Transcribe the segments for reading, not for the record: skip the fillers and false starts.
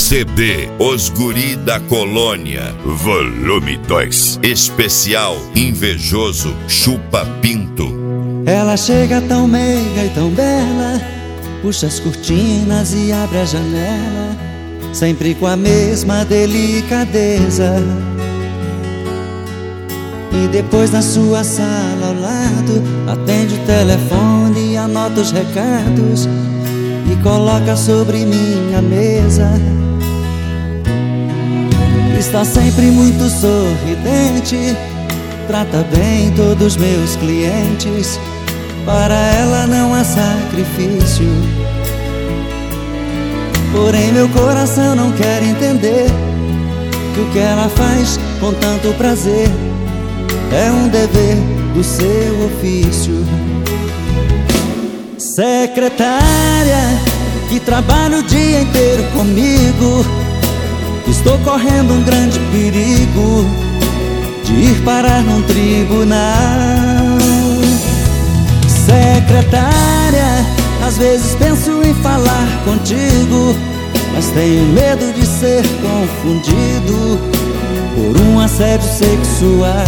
CD Os Guri da Colônia, volume 2, especial Invejoso Chupa Pinto. Ela chega tão meiga e tão bela, puxa as cortinas e abre a janela, sempre com a mesma delicadeza. E depois na sua sala ao lado, atende o telefone e anota os recados e coloca sobre minha mesa. Está sempre muito sorridente, trata bem todos os meus clientes. Para ela não há sacrifício, porém meu coração não quer entender que o que ela faz com tanto prazer é um dever do seu ofício. Secretária que trabalha o dia inteiro comigo, estou correndo um grande perigo de ir parar num tribunal. Secretária, às vezes penso em falar contigo, mas tenho medo de ser confundido por um assédio sexual.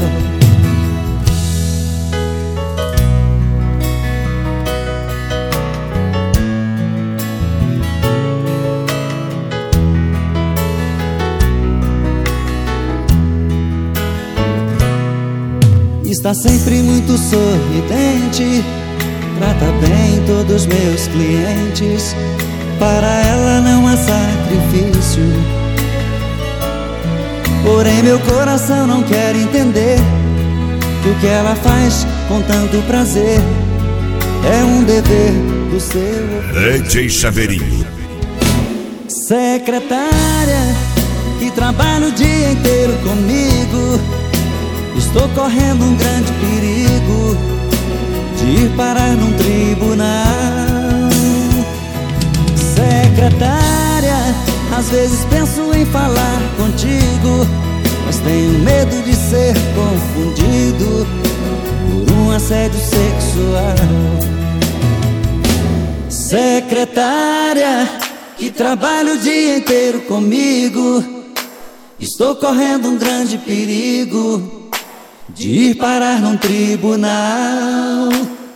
Está sempre muito sorridente, trata bem todos os meus clientes. Para ela não há sacrifício, porém meu coração não quer entender que o que ela faz com tanto prazer é um dever do seu DJ Chaveirinho. Secretária que trabalha o dia inteiro comigo, estou correndo um grande perigo de ir parar num tribunal. Secretária, às vezes penso em falar contigo, mas tenho medo de ser confundido por um assédio sexual. Secretária que trabalha o dia inteiro comigo, estou correndo um grande perigo de ir parar num tribunal.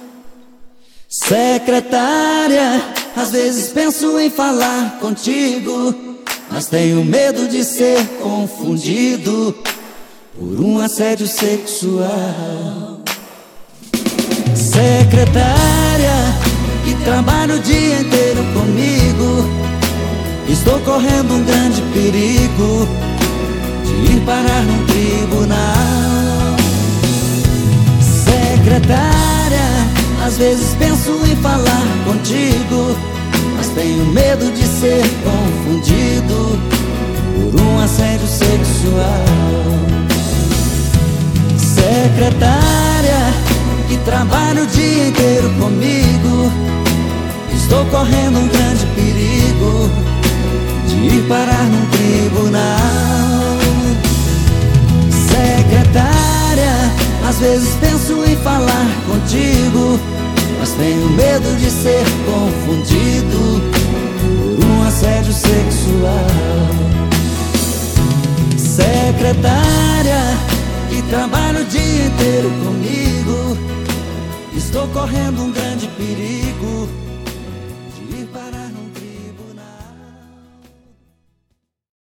Secretária, às vezes penso em falar contigo, mas tenho medo de ser confundido por um assédio sexual. Secretária, que trabalha o dia inteiro comigo, estou correndo um grande perigo de ir parar num tribunal. Secretária, às vezes penso em falar contigo, mas tenho medo de ser confundido por um assédio sexual. Secretária, que trabalha o dia inteiro comigo, estou correndo um grande perigo de ir parar num tribunal. Secretária, às vezes penso em falar contigo, mas tenho medo de ser confundido por um assédio sexual. Secretária, que trabalha o dia inteiro comigo, estou correndo um grande